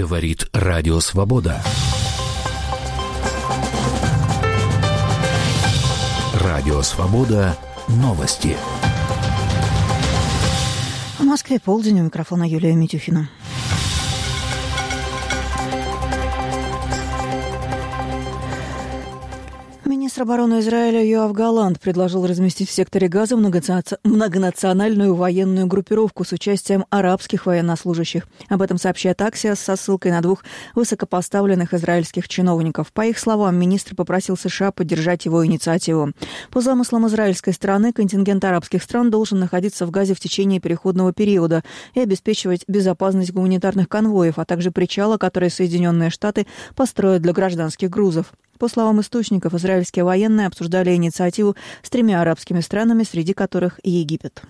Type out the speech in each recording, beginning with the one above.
Говорит Радио Свобода. Радио Свобода. Новости. В Москве полдень, у микрофона Юлия Митюхина. Министр обороны Израиля Йоав Галлант предложил разместить в секторе Газа многонациональную военную группировку с участием арабских военнослужащих. Об этом сообщает Axios со ссылкой на двух высокопоставленных израильских чиновников. По их словам, министр попросил США поддержать его инициативу. По замыслам израильской стороны, контингент арабских стран должен находиться в Газе в течение переходного периода и обеспечивать безопасность гуманитарных конвоев, а также причала, который Соединенные Штаты построят для гражданских грузов. По словам источников, израильские военные обсуждали инициативу с 3 арабскими странами, среди которых и Египет.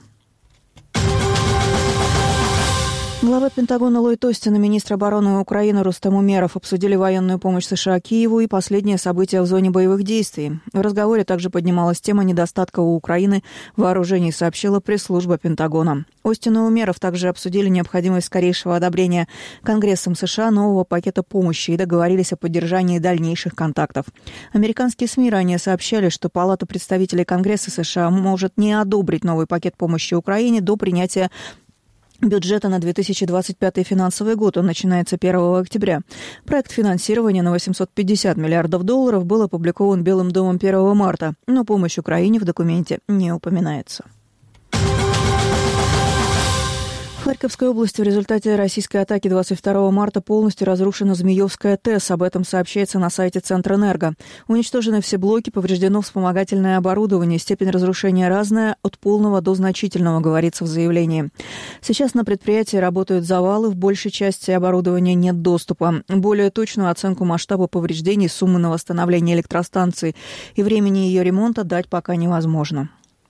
Глава Пентагона Ллойд Остин и министр обороны Украины Рустем Умеров обсудили военную помощь США Киеву и последние события в зоне боевых действий. В разговоре также поднималась тема недостатка у Украины вооружений, сообщила пресс-служба Пентагона. Остин и Умеров также обсудили необходимость скорейшего одобрения Конгрессом США нового пакета помощи и договорились о поддержании дальнейших контактов. Американские СМИ ранее сообщали, что Палата представителей Конгресса США может не одобрить новый пакет помощи Украине до принятия бюджета на 2025 финансовый год. Он начинается 1 октября. Проект финансирования на $850 миллиардов был опубликован Белым домом 1 марта, но помощь Украине в документе не упоминается. В Харьковской области в результате российской атаки 22 марта полностью разрушена Змеевская ТЭС. Об этом сообщается на сайте Центрэнерго. Уничтожены все блоки, повреждено вспомогательное оборудование. Степень разрушения разная, от полного до значительного, говорится в заявлении. Сейчас на предприятии работают завалы, в большей части оборудования нет доступа. Более точную оценку масштаба повреждений, суммы на восстановление электростанции и времени ее ремонта дать пока невозможно.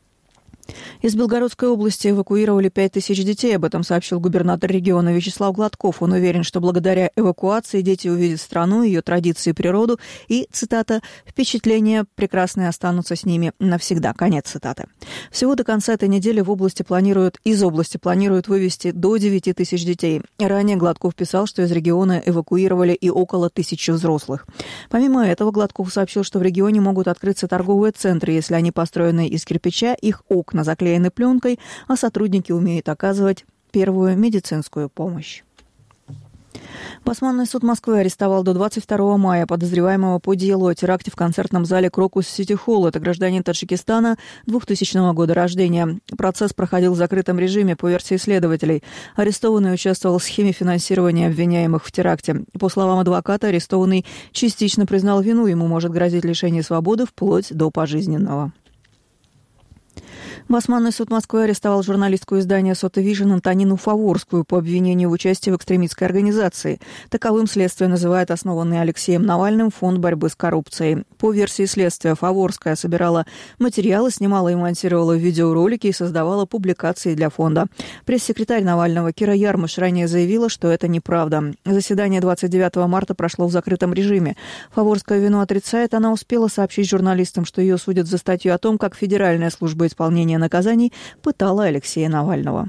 Из Белгородской области эвакуировали 5000 детей. Об этом сообщил губернатор региона Вячеслав Гладков. Он уверен, что благодаря эвакуации дети увидят страну, ее традиции, природу и, цитата, «впечатления прекрасные останутся с ними навсегда». Конец цитаты. Всего до конца этой недели из области планируют вывести до 9000 детей. Ранее Гладков писал, что из региона эвакуировали и около 1000 взрослых. Помимо этого, Гладков сообщил, что в регионе могут открыться торговые центры, если они построены из кирпича, их окна заклеены пленкой, а сотрудники умеют оказывать первую медицинскую помощь. Басманный суд Москвы арестовал до 22 мая подозреваемого по делу о теракте в концертном зале «Крокус Сити Холл». Это гражданин Таджикистана 2000 года рождения. Процесс проходил в закрытом режиме по версии следователей. Арестованный участвовал в схеме финансирования обвиняемых в теракте. По словам адвоката, арестованный частично признал вину. Ему может грозить лишение свободы вплоть до пожизненного. Басманный суд Москвы арестовал журналистку издания «Сотовижн» Антонину Фаворскую по обвинению в участии в экстремистской организации. Таковым следствие называет основанный Алексеем Навальным фонд борьбы с коррупцией. По версии следствия, Фаворская собирала материалы, снимала и монтировала видеоролики и создавала публикации для фонда. Пресс-секретарь Навального Кира Ярмыш ранее заявила, что это неправда. Заседание 29 марта прошло в закрытом режиме. Фаворская вину отрицает. Она успела сообщить журналистам, что ее судят за статью о том, как Федеральная служба исполнения наказаний пытала Алексея Навального.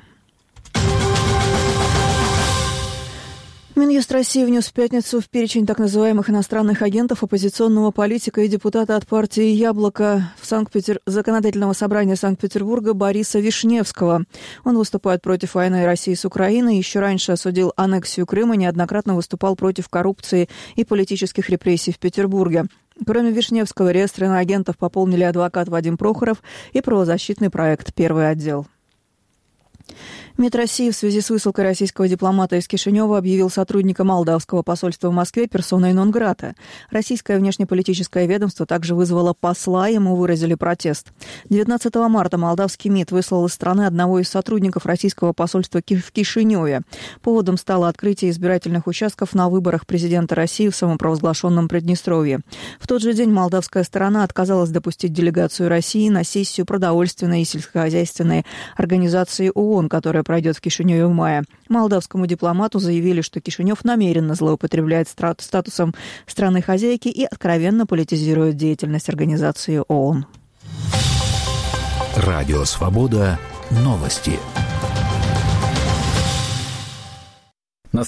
Минюст России внес в пятницу в перечень так называемых иностранных агентов оппозиционного политика и депутата от партии «Яблоко» Законодательного собрания Санкт-Петербурга Бориса Вишневского. Он выступает против войны России с Украиной, еще раньше осудил аннексию Крыма, неоднократно выступал против коррупции и политических репрессий в Петербурге. Кроме Вишневского, реестр иноагентов пополнили адвокат Вадим Прохоров и правозащитный проект «Первый отдел». МИД России в связи с высылкой российского дипломата из Кишинева объявил сотрудника молдавского посольства в Москве персоной нон-грата. Российское внешнеполитическое ведомство также вызвало посла, ему выразили протест. 19 марта молдавский МИД выслал из страны одного из сотрудников российского посольства в Кишиневе. Поводом стало открытие избирательных участков на выборах президента России в самопровозглашенном Приднестровье. В тот же день молдавская сторона отказалась допустить делегацию России на сессию продовольственной и сельскохозяйственной организации ООН, которая пройдет в Кишиневе в мае. Молдавскому дипломату заявили, что Кишинев намеренно злоупотребляет статусом страны-хозяйки и откровенно политизирует деятельность организации ООН. Радио «Свобода». Новости.